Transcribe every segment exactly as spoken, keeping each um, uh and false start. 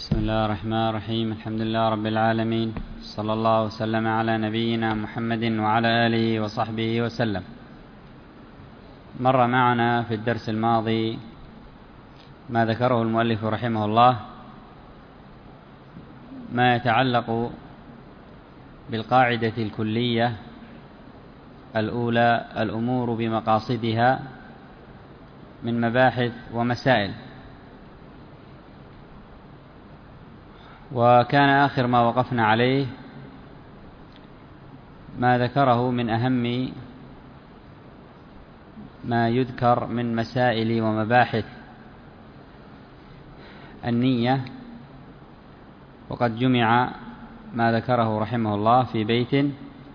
بسم الله الرحمن الرحيم. الحمد لله رب العالمين، صلى الله وسلم على نبينا محمد وعلى آله وصحبه وسلم. مر معنا في الدرس الماضي ما ذكره المؤلف رحمه الله ما يتعلق بالقاعدة الكلية الأولى: الأمور بمقاصدها، من مباحث ومسائل. وكان آخر ما وقفنا عليه ما ذكره من أهم ما يذكر من مسائل ومباحث النية، وقد جمع ما ذكره رحمه الله في بيت،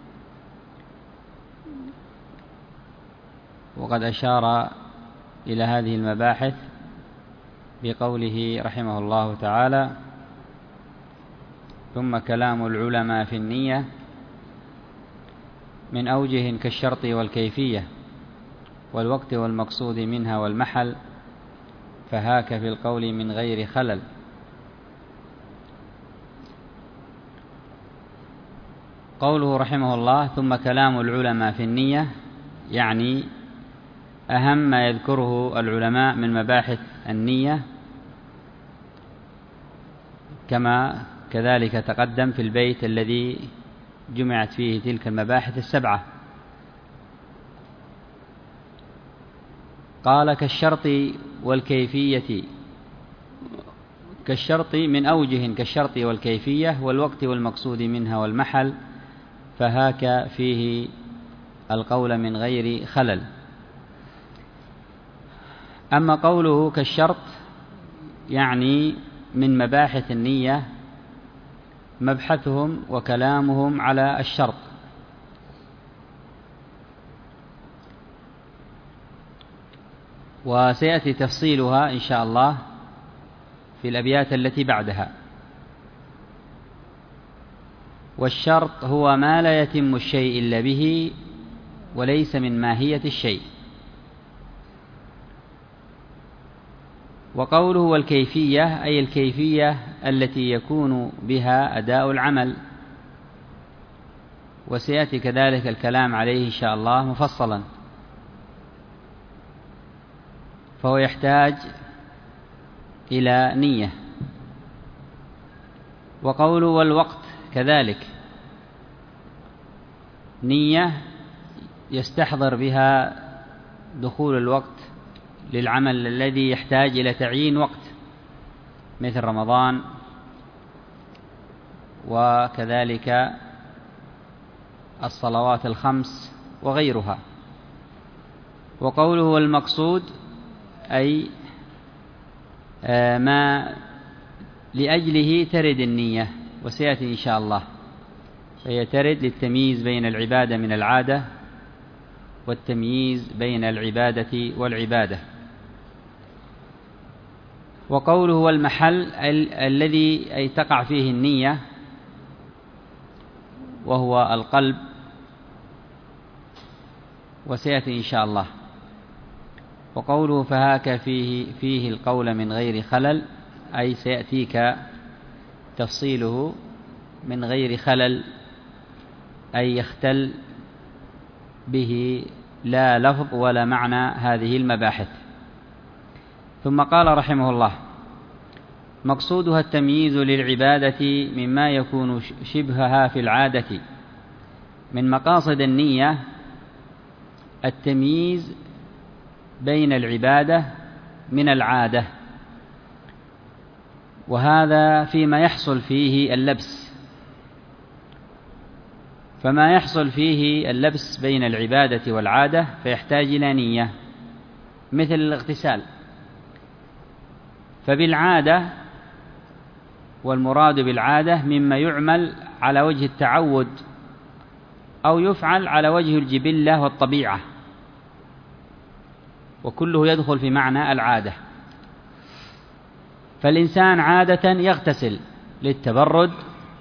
وقد أشار إلى هذه المباحث بقوله رحمه الله تعالى: ثم كلام العلماء في النية من أوجه كالشرط والكيفية والوقت والمقصود منها والمحل، فهاك في القول من غير خلل. قوله رحمه الله ثم كلام العلماء في النية، يعني أهم ما يذكره العلماء من مباحث النية، كما كذلك تقدم في البيت الذي جمعت فيه تلك المباحث السبعة. قال: كالشرط والكيفية، كالشرط من أوجه كالشرط والكيفية والوقت والمقصود منها والمحل، فهاك فيه القول من غير خلل. أما قوله كالشرط يعني من مباحث النية مبحثهم وكلامهم على الشرط، وسيأتي تفصيلها إن شاء الله في الأبيات التي بعدها. والشرط هو ما لا يتم الشيء إلا به وليس من ماهية الشيء. وقوله والكيفية أي الكيفية التي يكون بها أداء العمل، وسيأتي كذلك الكلام عليه إن شاء الله مفصلا، فهو يحتاج إلى نية. وقوله والوقت كذلك نية يستحضر بها دخول الوقت للعمل الذي يحتاج إلى تعيين وقت، مثل رمضان وكذلك الصلوات الخمس وغيرها. وقوله والمقصود أي ما لأجله ترد النية، وسيأتي إن شاء الله، فهي ترد للتمييز بين العبادة من العادة والتمييز بين العبادة والعبادة. وقوله والمحل ال- الذي أي تقع فيه النية، وهو القلب، وسيأتي إن شاء الله. وقوله فهاك فيه, فيه القول من غير خلل، أي سيأتيك تفصيله من غير خلل، أي يختل به لا لفظ ولا معنى هذه المباحث. ثم قال رحمه الله: مقصودها التمييز للعبادة مما يكون شبهها في العادة. من مقاصد النية التمييز بين العبادة من العادة، وهذا فيما يحصل فيه اللبس. فما يحصل فيه اللبس بين العبادة والعادة فيحتاج إلى نية، مثل الاغتسال. فبالعادة، والمراد بالعادة مما يعمل على وجه التعود أو يفعل على وجه الجبلة والطبيعة، وكله يدخل في معنى العادة. فالإنسان عادة يغتسل للتبرد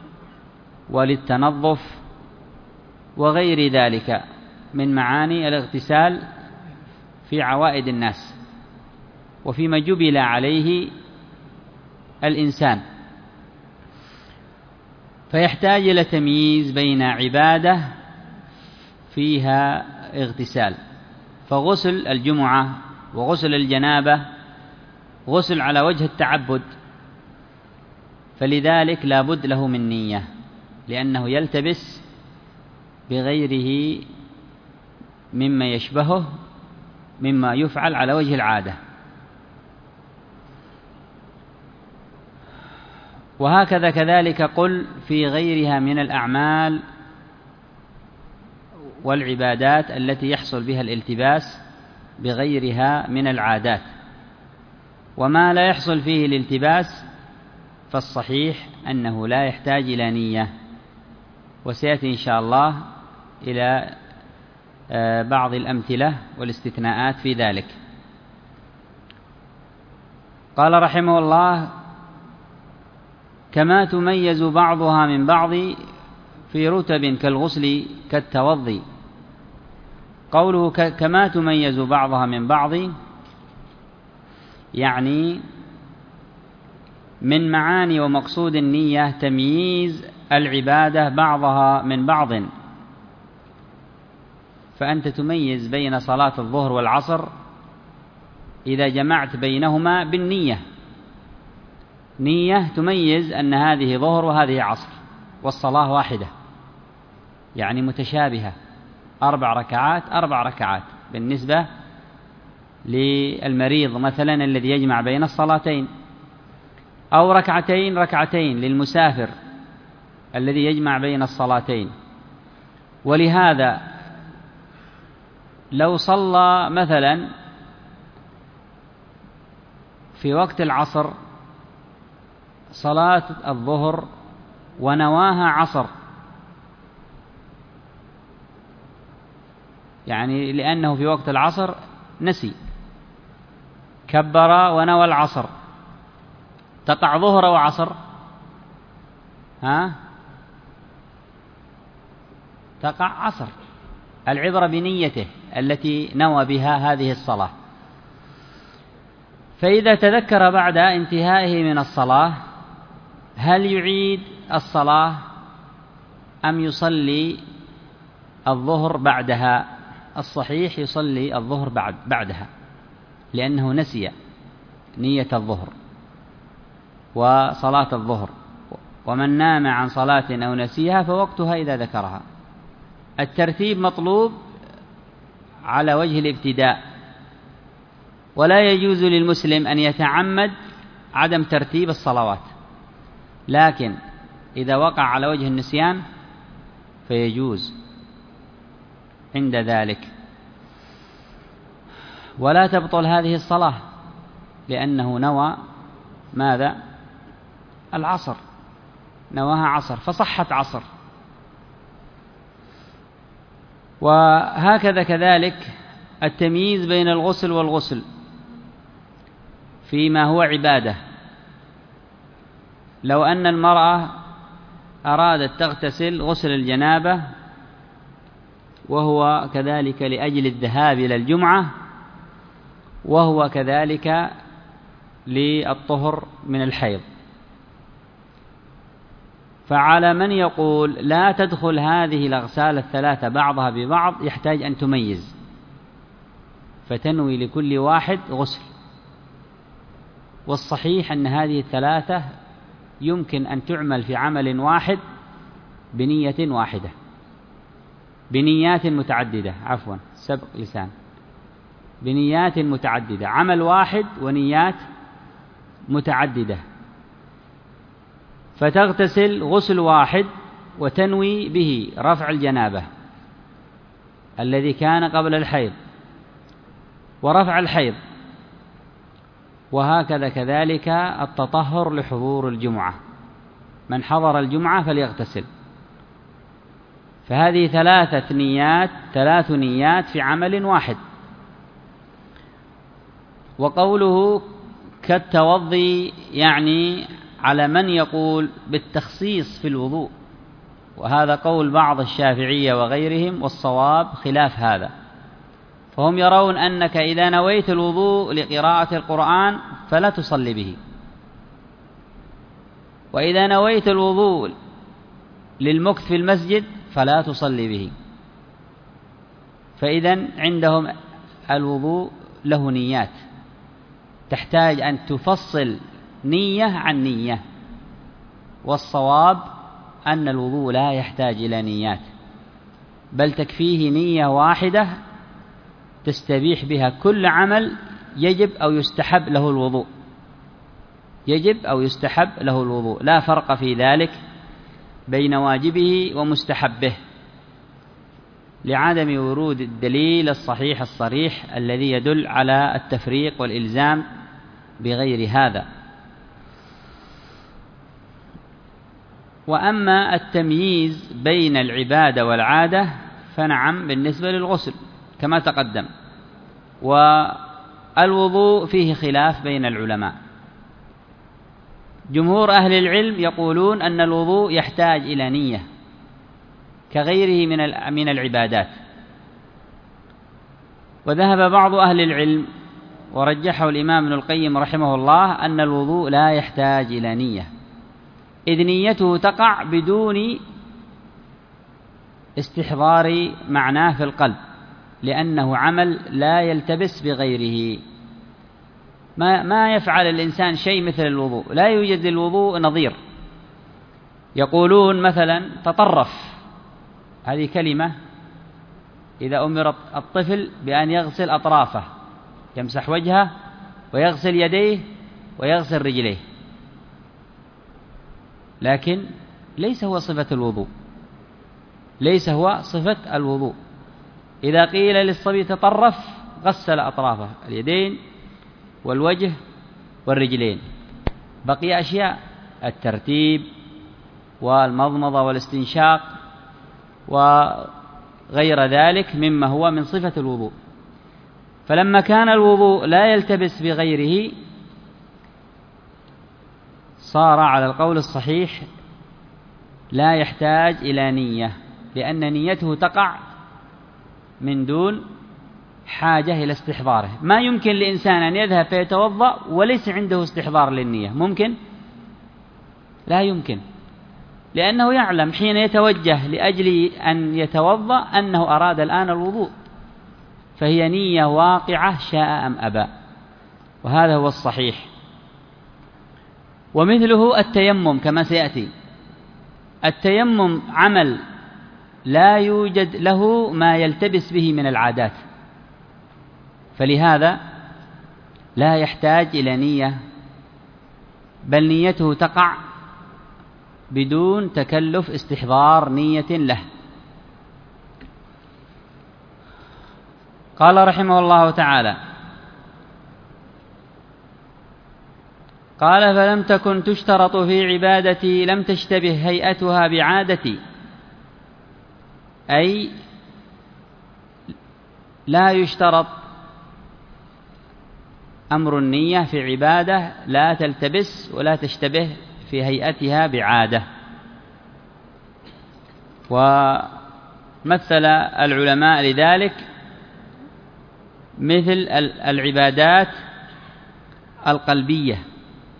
وللتنظف وغير ذلك من معاني الاغتسال في عوائد الناس، وفيما جبل عليه الإنسان. فيحتاج إلى تمييز بين عبادة فيها اغتسال، فغسل الجمعة وغسل الجنابة غسل على وجه التعبد، فلذلك لا بد له من نية، لأنه يلتبس بغيره مما يشبهه مما يفعل على وجه العادة. وهكذا كذلك قل في غيرها من الأعمال والعبادات التي يحصل بها الالتباس بغيرها من العادات. وما لا يحصل فيه الالتباس فالصحيح أنه لا يحتاج إلى نية، وسيأتي إن شاء الله إلى بعض الأمثلة والاستثناءات في ذلك. قال رحمه الله: كما تميز بعضها من بعض في رتب كالغسل كالتوضي. قوله كما تميز بعضها من بعض يعني من معاني ومقصود النية تمييز العبادة بعضها من بعض، فأنت تميز بين صلاة الظهر والعصر إذا جمعت بينهما بالنية، نية تميز أن هذه ظهر وهذه عصر والصلاة واحدة، يعني متشابهة، أربع ركعات أربع ركعات بالنسبة للمريض مثلا الذي يجمع بين الصلاتين، أو ركعتين ركعتين للمسافر الذي يجمع بين الصلاتين. ولهذا لو صلى مثلا في وقت العصر صلاة الظهر ونواها عصر، يعني لأنه في وقت العصر نسي، كبر ونوى العصر، تقع ظهر وعصر؟ ها؟ تقع عصر. العبرة بنيته التي نوى بها هذه الصلاة. فإذا تذكر بعد انتهائه من الصلاة هل يعيد الصلاة أم يصلي الظهر بعدها؟ الصحيح يصلي الظهر بعد بعدها، لأنه نسي نية الظهر وصلاة الظهر، ومن نام عن صلاة أو نسيها فوقتها إذا ذكرها. الترتيب مطلوب على وجه الابتداء، ولا يجوز للمسلم أن يتعمد عدم ترتيب الصلوات، لكن إذا وقع على وجه النسيان فيجوز عند ذلك. ولا تبطل هذه الصلاة لأنه نوى ماذا؟ العصر، نواها عصر فصحت عصر. وهكذا كذلك التمييز بين الغسل والغسل فيما هو عبادة. لو أن المرأة أرادت تغتسل غسل الجنابة وهو كذلك لأجل الذهاب إلى الجمعة، وهو كذلك للطهر من الحيض، فعلى من يقول لا تدخل هذه الأغسال الثلاثة بعضها ببعض يحتاج أن تميز، فتنوي لكل واحد غسل. والصحيح أن هذه الثلاثة يمكن أن تعمل في عمل واحد بنية واحدة، بنيات متعددة، عفوا سبق لسان، بنيات متعددة، عمل واحد ونيات متعددة. فتغتسل غسل واحد وتنوي به رفع الجنابة الذي كان قبل الحيض ورفع الحيض، وهكذا كذلك التطهر لحضور الجمعة، من حضر الجمعة فليغتسل. فهذه ثلاثة نيات، ثلاث نيات في عمل واحد. وقوله كالتوضي يعني على من يقول بالتخصيص في الوضوء، وهذا قول بعض الشافعية وغيرهم، والصواب خلاف هذا. فهم يرون أنك إذا نويت الوضوء لقراءة القرآن فلا تصلي به، وإذا نويت الوضوء للمكث في المسجد فلا تصلي به. فإذن عندهم الوضوء له نيات، تحتاج أن تفصل نية عن نية، والصواب أن الوضوء لا يحتاج إلى نيات، بل تكفيه نية واحدة تستبيح بها كل عمل يجب أو يستحب له الوضوء، يجب أو يستحب له الوضوء، لا فرق في ذلك بين واجبه ومستحبه، لعدم ورود الدليل الصحيح الصريح الذي يدل على التفريق والإلزام بغير هذا. وأما التمييز بين العبادة والعادة فنعم بالنسبة للغسل كما تقدم. والوضوء فيه خلاف بين العلماء، جمهور أهل العلم يقولون أن الوضوء يحتاج إلى نية كغيره من من العبادات، وذهب بعض أهل العلم ورجحه الإمام ابن القيم رحمه الله أن الوضوء لا يحتاج إلى نية، إذ نيته تقع بدون استحضار معناه في القلب، لأنه عمل لا يلتبس بغيره. ما ما يفعل الإنسان شيء مثل الوضوء، لا يوجد للوضوء نظير. يقولون مثلا تطرف، هذه كلمة إذا أمر الطفل بأن يغسل أطرافه، يمسح وجهه ويغسل يديه ويغسل رجليه، لكن ليس هو صفة الوضوء، ليس هو صفة الوضوء. إذا قيل للصبي تطرف غسل أطرافه، اليدين والوجه والرجلين، بقي أشياء الترتيب والمضمضة والاستنشاق وغير ذلك مما هو من صفة الوضوء. فلما كان الوضوء لا يلتبس بغيره صار على القول الصحيح لا يحتاج إلى نية، لأن نيته تقع من دون حاجة إلى استحضاره. ما يمكن لإنسان أن يذهب فيتوضأ وليس عنده استحضار للنية، ممكن؟ لا يمكن، لأنه يعلم حين يتوجه لأجل أن يتوضأ أنه أراد الآن الوضوء، فهي نية واقعة شاء أم أبى، وهذا هو الصحيح. ومثله التيمم كما سيأتي، التيمم عمل لا يوجد له ما يلتبس به من العادات، فلهذا لا يحتاج إلى نية، بل نيته تقع بدون تكلف استحضار نية له. قال رحمه الله تعالى: قال: فلم تكن تشترط في عبادتي لم تشتبه هيئتها بعادتي، أي لا يشترط أمر النية في عبادة لا تلتبس ولا تشتبه في هيئتها بعادة. ومثل العلماء لذلك مثل العبادات القلبية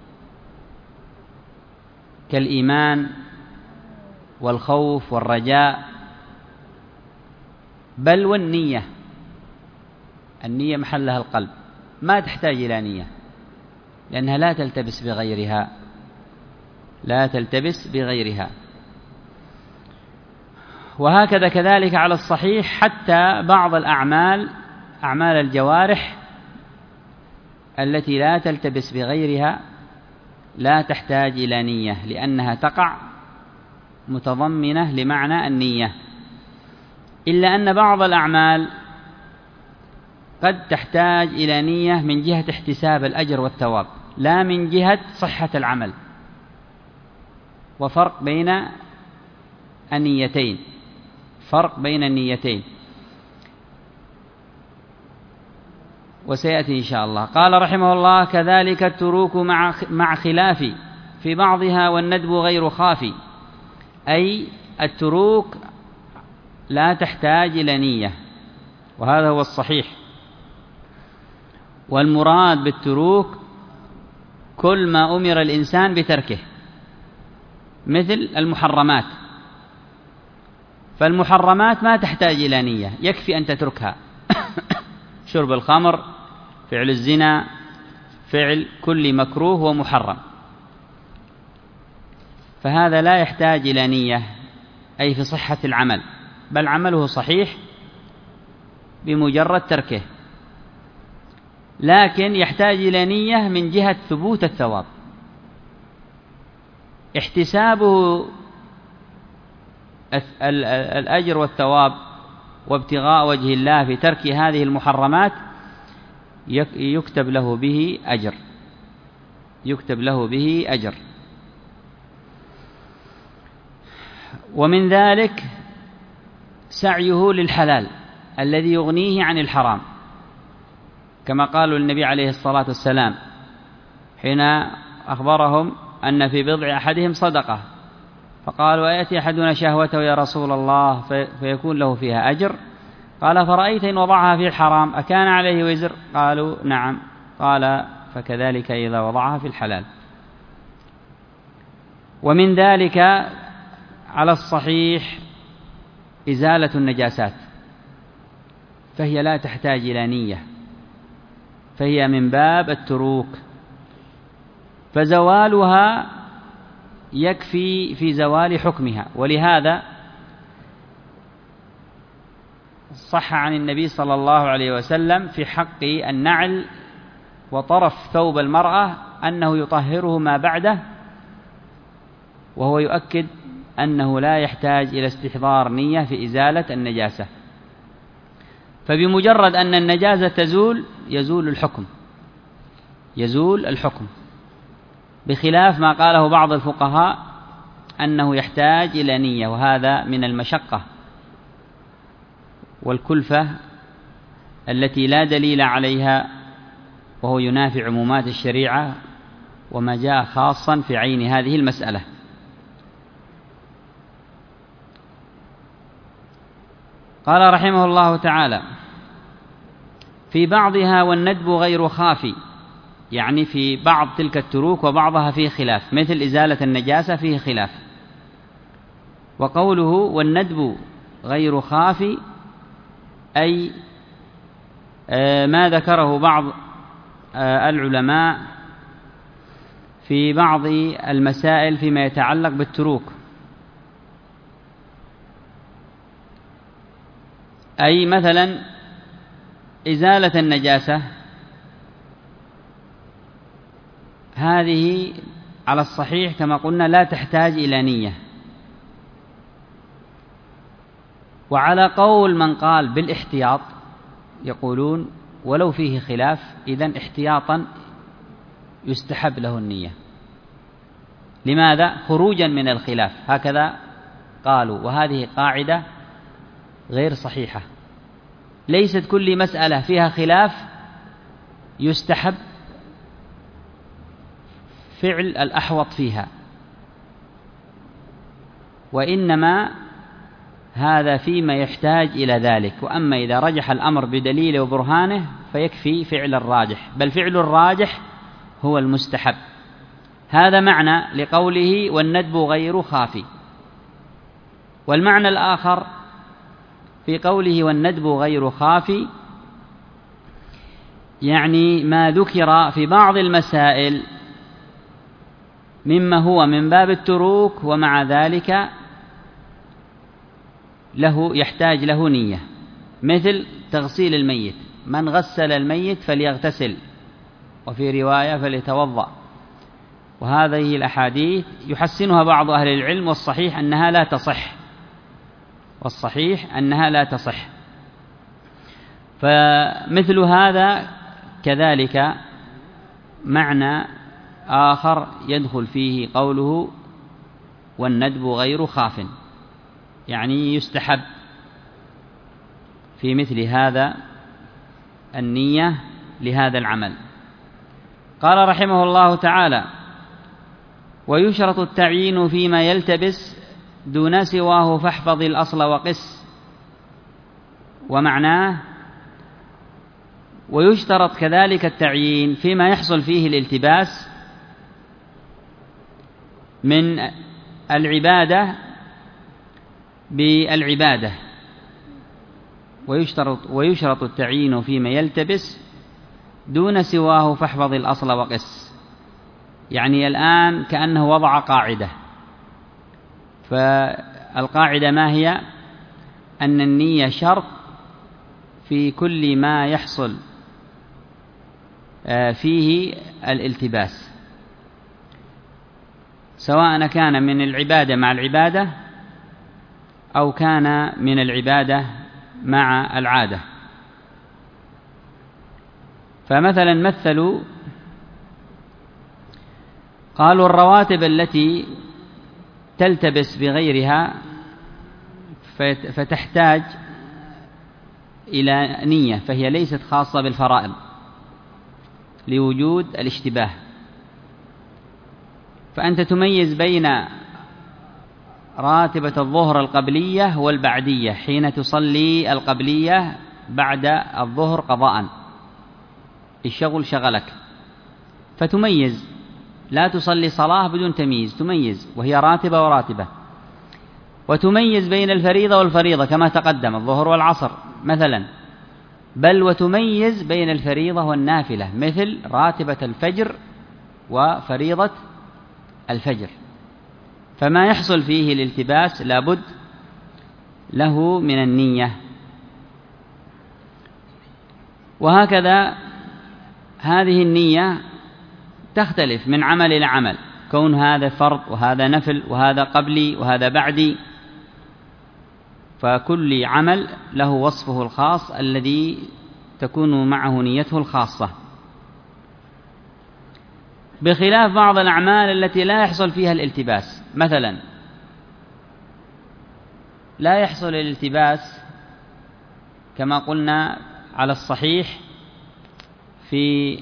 كالإيمان والخوف والرجاء، بل والنية، النية محلها القلب، ما تحتاج إلى نية لأنها لا تلتبس بغيرها، لا تلتبس بغيرها. وهكذا كذلك على الصحيح حتى بعض الأعمال، أعمال الجوارح التي لا تلتبس بغيرها لا تحتاج إلى نية، لأنها تقع متضمنة لمعنى النية، إلا أن بعض الأعمال قد تحتاج إلى نية من جهة احتساب الأجر والثواب، لا من جهة صحة العمل، وفرق بين النيتين، فرق بين النيتين، وسيأتي إن شاء الله. قال رحمه الله: كذلك التروك مع مع خلاف في بعضها والندب غير خافي، أي التروك لا تحتاج إلى نية، وهذا هو الصحيح. والمراد بالتروك كل ما أمر الإنسان بتركه، مثل المحرمات فالمحرمات ما تحتاج إلى نية، يكفي أن تتركها. شرب الخمر، فعل الزنا، فعل كل مكروه ومحرم، فهذا لا يحتاج إلى نية، أي في صحة العمل، بل عمله صحيح بمجرد تركه، لكن يحتاج إلى نية من جهة ثبوت الثواب. احتسابه الأجر والثواب وابتغاء وجه الله في ترك هذه المحرمات يكتب له به أجر، يكتب له به أجر. ومن ذلك سعيه للحلال الذي يغنيه عن الحرام، كما قالوا النبي عليه الصلاة والسلام حين أخبرهم أن في بضع أحدهم صدقة، فقالوا: أيأتي أحدنا شهوته يا رسول الله فيكون له فيها أجر؟ قال: فرأيت إن وضعها في الحرام أكان عليه وزر؟ قالوا: نعم. قال: فكذلك إذا وضعها في الحلال. ومن ذلك على الصحيح إزالة النجاسات، فهي لا تحتاج إلى نية، فهي من باب التروك، فزوالها يكفي في زوال حكمها. ولهذا صح عن النبي صلى الله عليه وسلم في حق النعل وطرف ثوب المرأة أنه يطهره ما بعده، وهو يؤكد أنه لا يحتاج إلى استحضار نية في إزالة النجاسة، فبمجرد أن النجاسة تزول يزول الحكم، يزول الحكم، بخلاف ما قاله بعض الفقهاء أنه يحتاج إلى نية، وهذا من المشقة والكلفة التي لا دليل عليها، وهو ينافي عمومات الشريعة وما جاء خاصا في عين هذه المسألة. قال رحمه الله تعالى: في بعضها والندب غير خافي، يعني في بعض تلك التروك وبعضها فيه خلاف، مثل إزالة النجاسة فيه خلاف. وقوله والندب غير خافي أي ما ذكره بعض العلماء في بعض المسائل فيما يتعلق بالتروك، أي مثلا إزالة النجاسة، هذه على الصحيح كما قلنا لا تحتاج إلى نية. وعلى قول من قال بالاحتياط يقولون ولو فيه خلاف إذن احتياطا يستحب له النية. لماذا؟ خروجا من الخلاف، هكذا قالوا، وهذه قاعدة غير صحيحة. ليست كل مسألة فيها خلاف يستحب فعل الأحوط فيها، وإنما هذا فيما يحتاج إلى ذلك. وأما إذا رجح الأمر بدليل وبرهانه فيكفي فعل الراجح، بل فعل الراجح هو المستحب. هذا معنى لقوله والندب غير خافي. والمعنى الآخر في قوله والندب غير خافي يعني ما ذكر في بعض المسائل مما هو من باب التروك ومع ذلك له يحتاج له نية، مثل تغسيل الميت، من غسل الميت فليغتسل، وفي رواية فليتوضأ. وهذه الأحاديث يحسنها بعض أهل العلم، والصحيح أنها لا تصح، والصحيح أنها لا تصح. فمثل هذا كذلك معنى آخر يدخل فيه قوله والندب غير خاف، يعني يستحب في مثل هذا النية لهذا العمل. قال رحمه الله تعالى: ويشرط التعيين فيما يلتبس دون سواه فاحفظ الأصل وقس. ومعناه ويشترط كذلك التعيين فيما يحصل فيه الالتباس من العبادة بالعبادة، ويشترط, ويشرط التعيين فيما يلتبس دون سواه، فاحفظ الأصل وقس. يعني الآن كأنه وضع قاعدة، فالقاعدة ما هي؟ أن النية شرط في كل ما يحصل فيه الالتباس، سواء كان من العبادة مع العبادة أو كان من العبادة مع العادة. فمثلا مثلوا قالوا الرواتب التي تلتبس بغيرها فتحتاج إلى نية، فهي ليست خاصة بالفرائض لوجود الاشتباه. فأنت تميز بين راتبة الظهر القبلية والبعدية حين تصلي القبلية بعد الظهر قضاء، الشغل شغلك فتميز، لا تصلي صلاة بدون تمييز، تميز وهي راتبة وراتبة. وتميز بين الفريضة والفريضة كما تقدم، الظهر والعصر مثلا، بل وتميز بين الفريضة والنافلة مثل راتبة الفجر وفريضة الفجر. فما يحصل فيه الالتباس لابد له من النية. وهكذا هذه النية تختلف من عمل إلى عمل، كون هذا فرض وهذا نفل وهذا قبلي وهذا بعدي، فكل عمل له وصفه الخاص الذي تكون معه نيته الخاصة، بخلاف بعض الأعمال التي لا يحصل فيها الالتباس. مثلا لا يحصل الالتباس كما قلنا على الصحيح في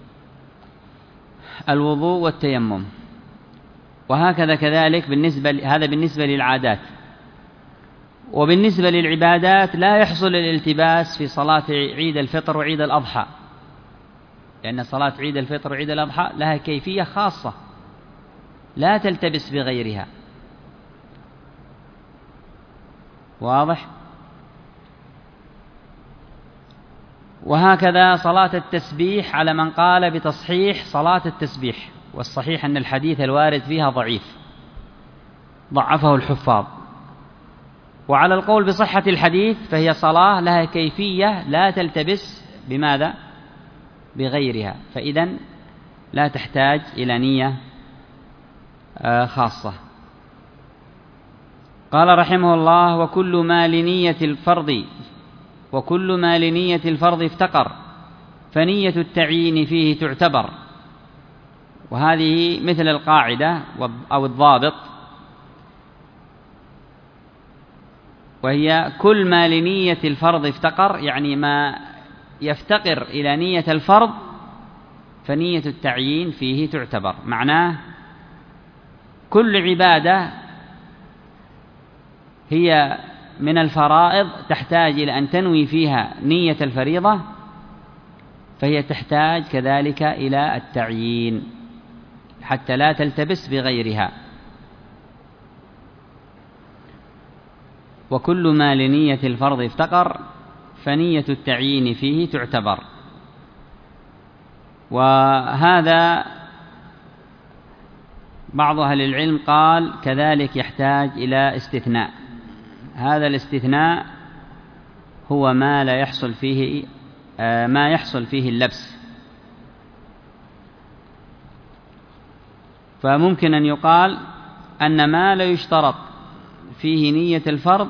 الوضوء والتيمم، وهكذا كذلك بالنسبة هذا بالنسبة للعادات. وبالنسبة للعبادات لا يحصل الالتباس في صلاة عيد الفطر وعيد الأضحى، لأن صلاة عيد الفطر وعيد الأضحى لها كيفية خاصة لا تلتبس بغيرها. واضح؟ وهكذا صلاة التسبيح على من قال بتصحيح صلاة التسبيح، والصحيح أن الحديث الوارد فيها ضعيف، ضعفه الحفاظ. وعلى القول بصحة الحديث فهي صلاة لها كيفية لا تلتبس بماذا؟ بغيرها، فإذن لا تحتاج إلى نية خاصة. قال رحمه الله: وكل ما لنية الفرض وكل ما لنية الفرض افتقر فنية التعيين فيه تعتبر. وهذه مثل القاعدة أو الضابط، وهي كل ما لنية الفرض افتقر، يعني ما يفتقر إلى نية الفرض فنية التعيين فيه تعتبر. معناه كل عبادة هي من الفرائض تحتاج إلى أن تنوي فيها نية الفريضة، فهي تحتاج كذلك إلى التعيين حتى لا تلتبس بغيرها. وكل ما لنية الفرض افتقر فنية التعيين فيه تعتبر. وهذا بعض أهل العلم قال كذلك يحتاج إلى استثناء. هذا الاستثناء هو ما لا يحصل فيه ما يحصل فيه اللبس. فممكن أن يقال أن ما لا يشترط فيه نية الفرض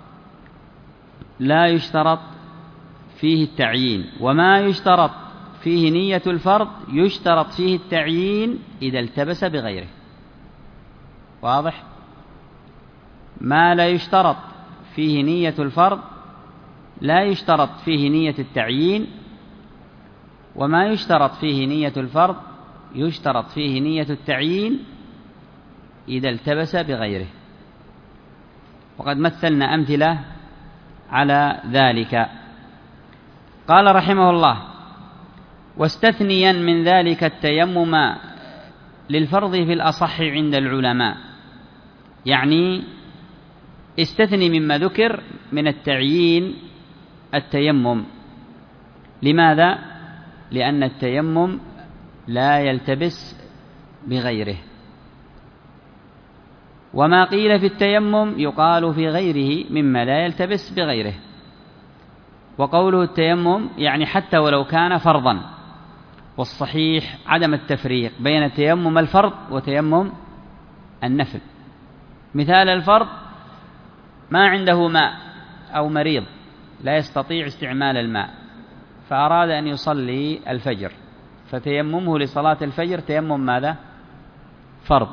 لا يشترط فيه التعيين، وما يشترط فيه نية الفرض يشترط فيه التعيين إذا التبس بغيره. واضح؟ ما لا يشترط فيه نية الفرض لا يشترط فيه نية التعيين، وما يشترط فيه نية الفرض يشترط فيه نية التعيين إذا التبس بغيره. وقد مثلنا أمثلة على ذلك. قال رحمه الله: واستثنيا من ذلك التيمم للفرض في الأصح عند العلماء. يعني استثني مما ذكر من التعيين التيمم. لماذا؟ لأن التيمم لا يلتبس بغيره، وما قيل في التيمم يقال في غيره مما لا يلتبس بغيره. وقوله التيمم يعني حتى ولو كان فرضا، والصحيح عدم التفريق بين تيمم الفرض وتيمم النفل. مثال الفرض: ما عنده ماء أو مريض لا يستطيع استعمال الماء فأراد أن يصلي الفجر، فتيممه لصلاة الفجر تيمم ماذا؟ فرض.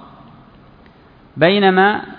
بينما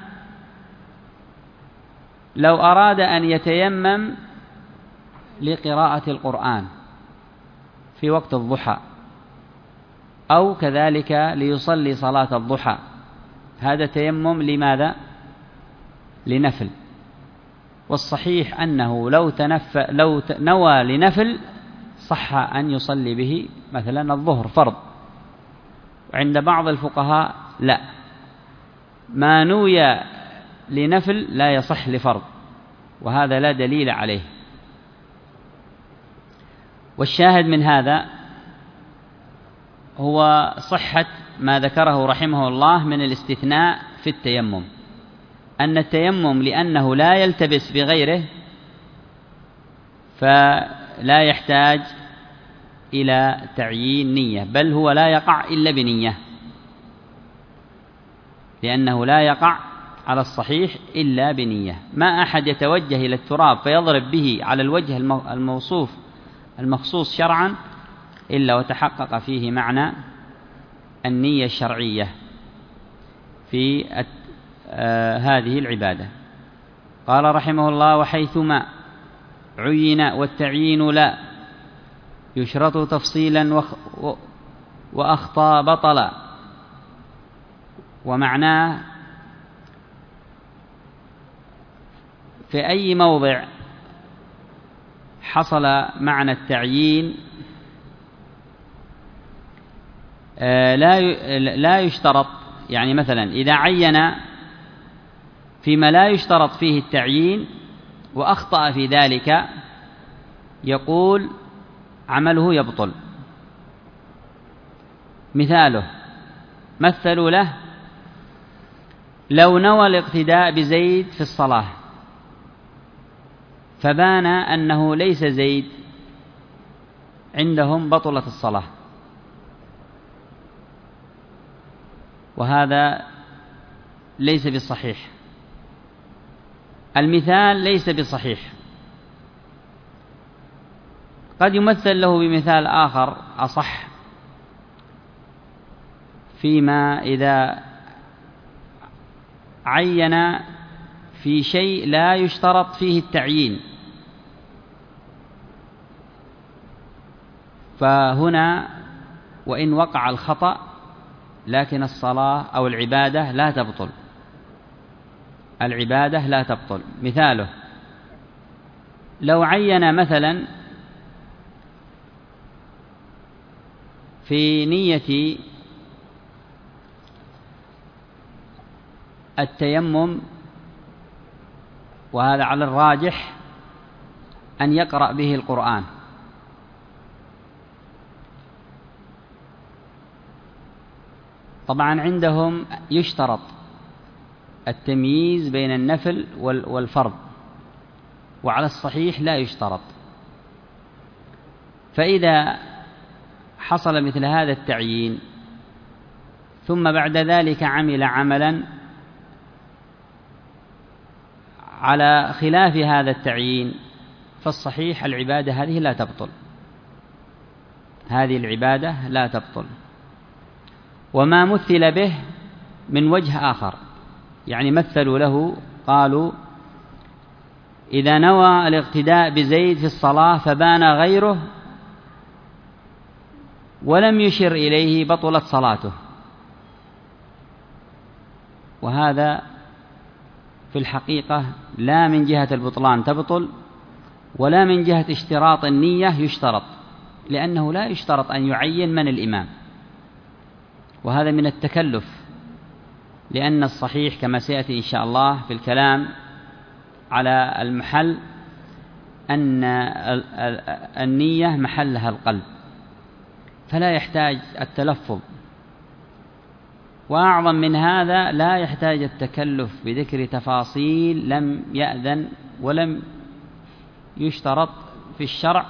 لو أراد أن يتيمم لقراءة القرآن في وقت الضحى أو كذلك ليصلي صلاة الضحى، هذا تيمم لماذا؟ لنفل. والصحيح أنه لو تنف لو نوى لنفل صح أن يصلي به مثلا الظهر فرض. وعند بعض الفقهاء لا، ما نوي لنفل لا يصح لفرض، وهذا لا دليل عليه. والشاهد من هذا هو صحة ما ذكره رحمه الله من الاستثناء في التيمم، أن التيمم لأنه لا يلتبس بغيره فلا يحتاج إلى تعيين نية، بل هو لا يقع إلا بنية، لأنه لا يقع على الصحيح إلا بنية. ما أحد يتوجه إلى التراب فيضرب به على الوجه الموصوف المخصوص شرعا إلا وتحقق فيه معنى النية الشرعية في آه هذه العبادة. قال رحمه الله: وحيثما عين والتعيين لا يشرط تفصيلا وأخطى بطلا. ومعناه في أي موضع حصل معنى التعيين لا لا يشترط، يعني مثلا إذا عين فيما لا يشترط فيه التعيين وأخطأ في ذلك يقول عمله يبطل. مثاله: مثلوا له لو نوى الاقتداء بزيد في الصلاة فبان أنه ليس زيد عندهم بطلت الصلاة، وهذا ليس بالصحيح. المثال ليس بصحيح، قد يمثل له بمثال آخر أصح، فيما إذا عين في شيء لا يشترط فيه التعيين، فهنا وإن وقع الخطأ لكن الصلاة أو العبادة لا تبطل، العبادة لا تبطل. مثاله: لو عين مثلا في نية التيمم، وهذا على الراجح، أن يقرأ به القرآن، طبعا عندهم يشترط التمييز بين النفل والفرض، وعلى الصحيح لا يشترط. فإذا حصل مثل هذا التعيين ثم بعد ذلك عمل عملا على خلاف هذا التعيين فالصحيح العبادة هذه لا تبطل، هذه العبادة لا تبطل. وما مثل به من وجه آخر، يعني مثلوا له قالوا: إذا نوى الاقتداء بزيد في الصلاة فبان غيره ولم يشر إليه بطلت صلاته. وهذا في الحقيقة لا من جهة البطلان تبطل ولا من جهة اشتراط النية يشترط، لأنه لا يشترط أن يعين من الإمام، وهذا من التكلف، لأن الصحيح كما سيأتي إن شاء الله في الكلام على المحل أن النية محلها القلب، فلا يحتاج التلفظ. وأعظم من هذا لا يحتاج التكلف بذكر تفاصيل لم يأذن ولم يشترط في الشرع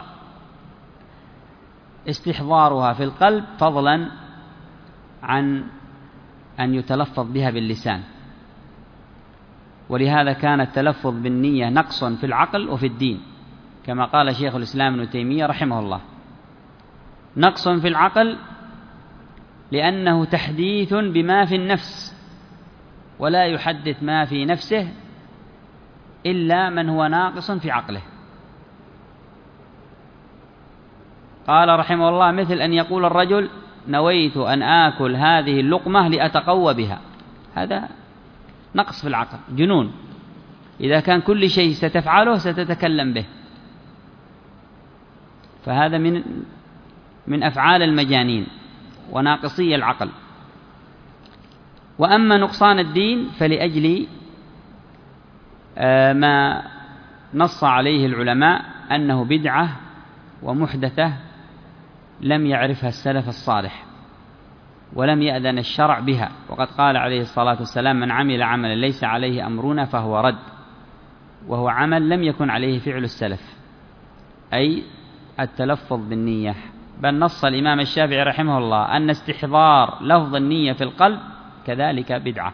استحضارها في القلب، فضلا عن أن يتلفظ بها باللسان. ولهذا كان التلفظ بالنية نقص في العقل وفي الدين، كما قال شيخ الإسلام ابن تيمية رحمه الله: نقص في العقل لأنه تحديث بما في النفس، ولا يحدث ما في نفسه إلا من هو ناقص في عقله. قال رحمه الله: مثل أن يقول الرجل: نويت أن آكل هذه اللقمة لأتقوى بها، هذا نقص في العقل، جنون. إذا كان كل شيء ستفعله ستتكلم به، فهذا من من أفعال المجانين وناقصي العقل. وأما نقصان الدين فلأجل ما نص عليه العلماء أنه بدعة ومحدثة لم يعرفها السلف الصالح ولم يأذن الشرع بها. وقد قال عليه الصلاة والسلام: من عمل عملا ليس عليه أمرنا فهو رد. وهو عمل لم يكن عليه فعل السلف، أي التلفظ بالنية. بل نص الإمام الشافعي رحمه الله أن استحضار لفظ النية في القلب كذلك بدعة.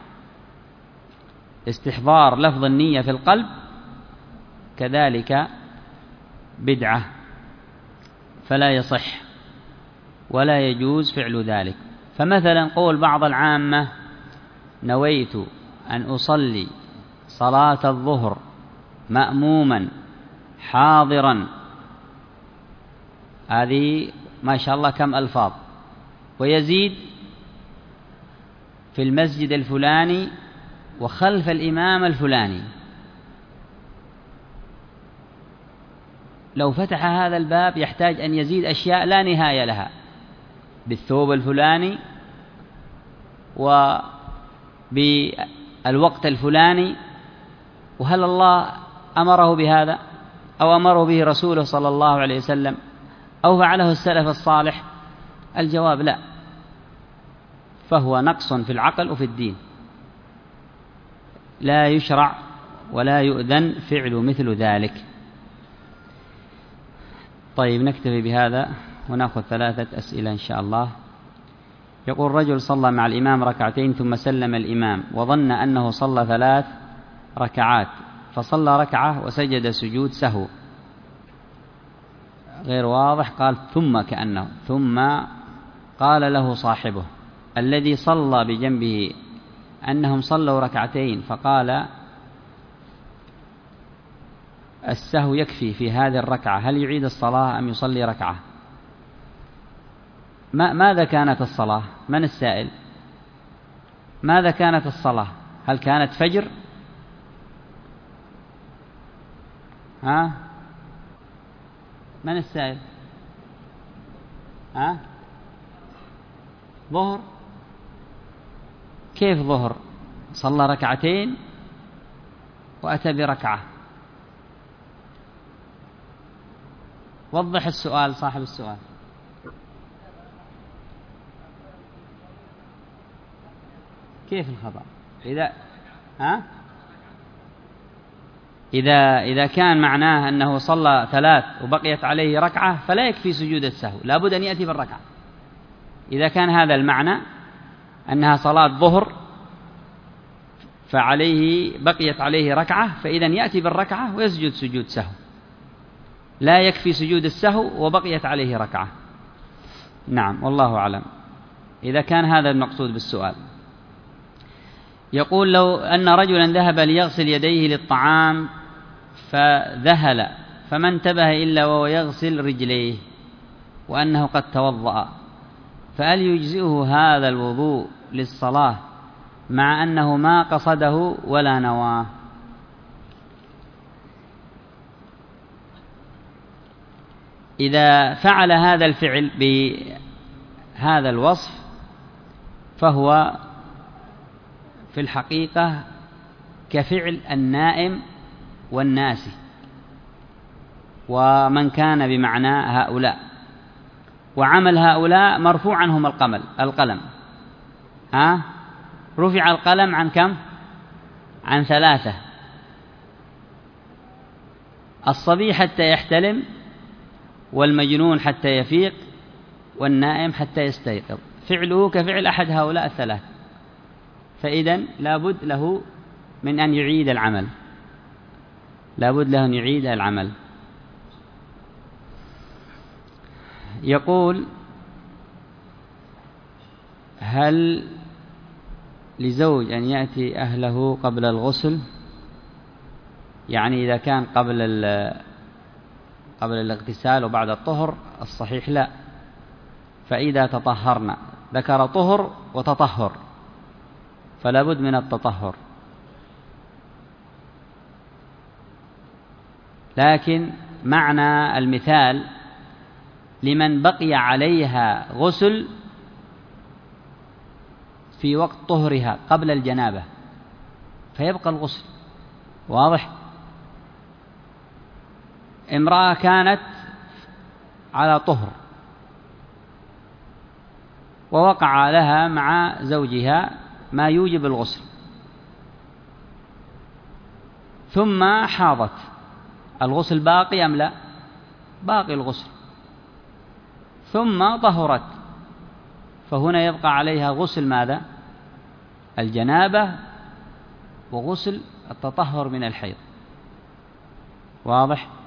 استحضار لفظ النية في القلب كذلك بدعة، فلا يصح ولا يجوز فعل ذلك. فمثلا قول بعض العامة: نويت أن أصلي صلاة الظهر مأموما حاضرا، هذه ما شاء الله كم ألفاظ، ويزيد في المسجد الفلاني وخلف الإمام الفلاني. لو فتح هذا الباب يحتاج أن يزيد أشياء لا نهاية لها، بالثوب الفلاني وبالوقت الفلاني. وهل الله أمره بهذا أو أمره به رسوله صلى الله عليه وسلم أو فعله السلف الصالح؟ الجواب لا، فهو نقص في العقل وفي الدين، لا يشرع ولا يؤذن فعل مثل ذلك. طيب، نكتفي بهذا ونأخذ ثلاثة أسئلة إن شاء الله. يقول: رجل صلى مع الإمام ركعتين ثم سلم الإمام وظن أنه صلى ثلاث ركعات، فصلى ركعة وسجد سجود سهو غير واضح، قال ثم كأنه ثم قال له صاحبه الذي صلى بجنبه أنهم صلوا ركعتين، فقال السهو يكفي في هذه الركعة، هل يعيد الصلاة أم يصلي ركعة؟ ما ماذا كانت الصلاة؟ من السائل؟ ماذا كانت الصلاة؟ هل كانت فجر؟ ها؟ من السائل؟ ها؟ ظهر؟ كيف ظهر؟ صلى ركعتين وأتى بركعة. وضح السؤال صاحب السؤال. كيف الخطأ؟ إذا ها؟ إذا إذا كان معناه أنه صلى ثلاث وبقيت عليه ركعة فلا يكفي سجود السهو، لابد أن يأتي بالركعة. إذا كان هذا المعنى أنها صلاة ظهر فعليه بقيت عليه ركعة، فإذا يأتي بالركعة ويسجد سجود سهو، لا يكفي سجود السهو وبقيت عليه ركعة. نعم، والله أعلم إذا كان هذا المقصود بالسؤال. يقول: لو أن رجلا ذهب ليغسل يديه للطعام فذهل فما انتبه إلا وهو يغسل رجليه وأنه قد توضأ، فهل يجزئه هذا الوضوء للصلاة مع أنه ما قصده ولا نواه؟ إذا فعل هذا الفعل بهذا الوصف فهو في الحقيقة كفعل النائم والناس ومن كان بمعنى هؤلاء، وعمل هؤلاء مرفوع عنهم القمل القلم. ها رفع القلم عن كم؟ عن ثلاثة: الصبي حتى يحتلم، والمجنون حتى يفيق، والنائم حتى يستيقظ. فعله كفعل أحد هؤلاء الثلاث، فإذن لابد له من أن يعيد العمل، لابد له أن يعيد العمل. يقول: هل لزوج أن يأتي أهله قبل الغسل؟ يعني إذا كان قبل قبل الاغتسال وبعد الطهر؟ الصحيح لا، فإذا تطهرنا، ذكر طهر وتطهر، فلا بد من التطهر. لكن معنى المثال لمن بقي عليها غسل في وقت طهرها قبل الجنابة فيبقى الغسل. واضح؟ امرأة كانت على طهر ووقع لها مع زوجها ما يوجب الغسل، ثم حاضت، الغسل باقي أم لا؟ باقي الغسل. ثم طهرت، فهنا يبقى عليها غسل ماذا؟ الجنابة وغسل التطهر من الحيض. واضح؟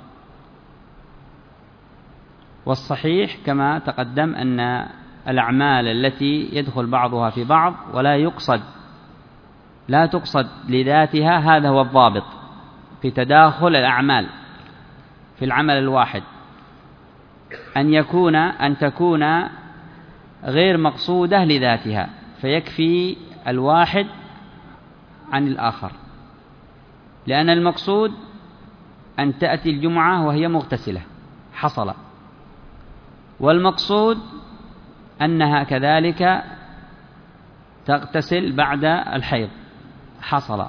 والصحيح كما تقدم أن الأعمال التي يدخل بعضها في بعض ولا يقصد لا تقصد لذاتها، هذا هو الضابط في تداخل الأعمال في العمل الواحد، أن يكون أن تكون غير مقصودة لذاتها، فيكفي الواحد عن الآخر، لأن المقصود أن تأتي الجمعة وهي مغتسلة حصل، والمقصود أنها كذلك تغتسل بعد الحيض حصل،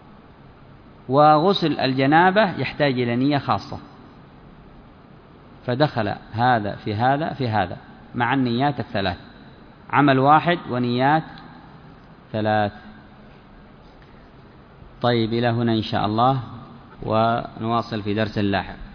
وغسل الجنابة يحتاج إلى نية خاصة، فدخل هذا في هذا في هذا مع النيات الثلاث، عمل واحد ونيات ثلاث. طيب، إلى هنا إن شاء الله، ونواصل في درس لاحق.